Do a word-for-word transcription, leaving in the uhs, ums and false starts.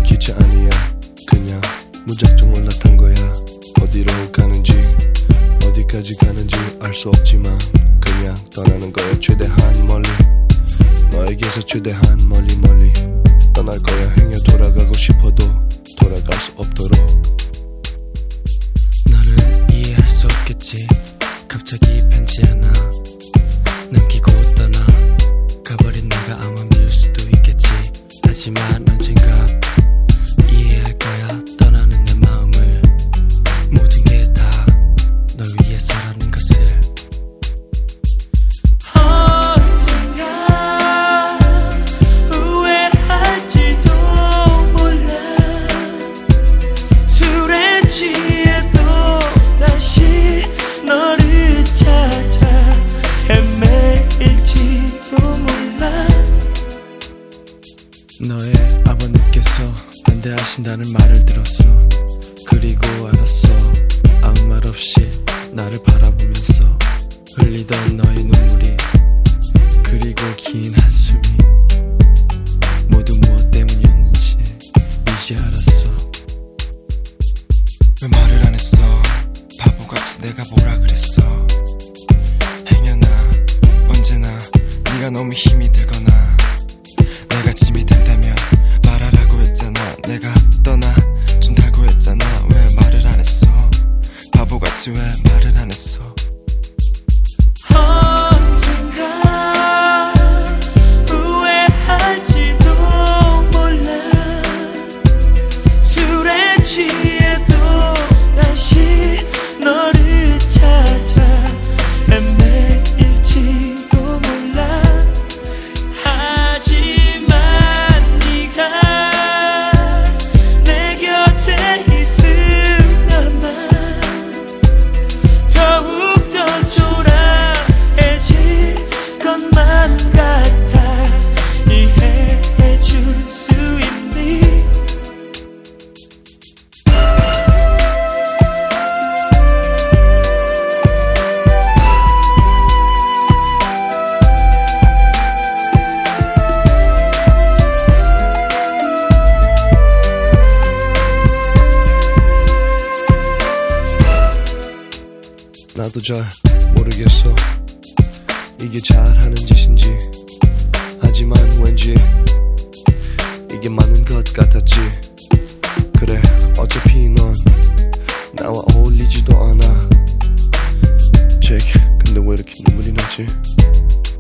기차 아니야. 그냥 무작정 올라탄 거야. 어디로 가는지 어디까지 가는지 알 수 없지만 그냥 떠나는 거야. 최대한 멀리 너에게서 최대한 멀리 멀리 떠날 거야. 행여 돌아가고 싶어도 돌아갈 수 없도록. 너는 이해할 수 없겠지. 갑자기 편지 하나 남기고 떠나 가버린 내가 아마 미울 수도 있겠지. 하지만 언젠가 이해할 거야. 떠나는 내 마음을 모든 게 다 널 위해서라는 것을. 언젠가 후회할지도 몰라. 술에 취해도 다시 너를 찾아 헤매일지도 몰라. 너의 아버님께서 반대하신다는 말을 들었어. 그리고 알았어. 아무 말 없이 나를 바라보면서 흘리던 너의 눈물이 그리고 긴 한숨이 모두 무엇 때문이었는지 이제 알았어. 왜 말을 안 했어. 바보같이 내가 뭐라 그랬어. 행여나 언제나 네가 너무 힘이 들거나 내가 짐이 된다면 말하라고 했잖아. 내가 떠나준다고 했잖아. 왜 말을 안 했어. 바보같이 왜 말을 안 했어. 언젠가 후회할지도 몰라. 술에 취해도 다시 너를 찾아 헤매일지도 몰라. 하지만 네가 내 곁에 있으면 난 더욱더 초라해질 것만 같아. 이해해줄 수 있니? 나도 잘 모르겠어. 이게 잘하는 짓인지. 하지만 왠지 이게 맞는 것 같았지. 그래 어차피 넌 나와 어울리지도 않아. 잭 근데 왜 이렇게 눈물이 나지?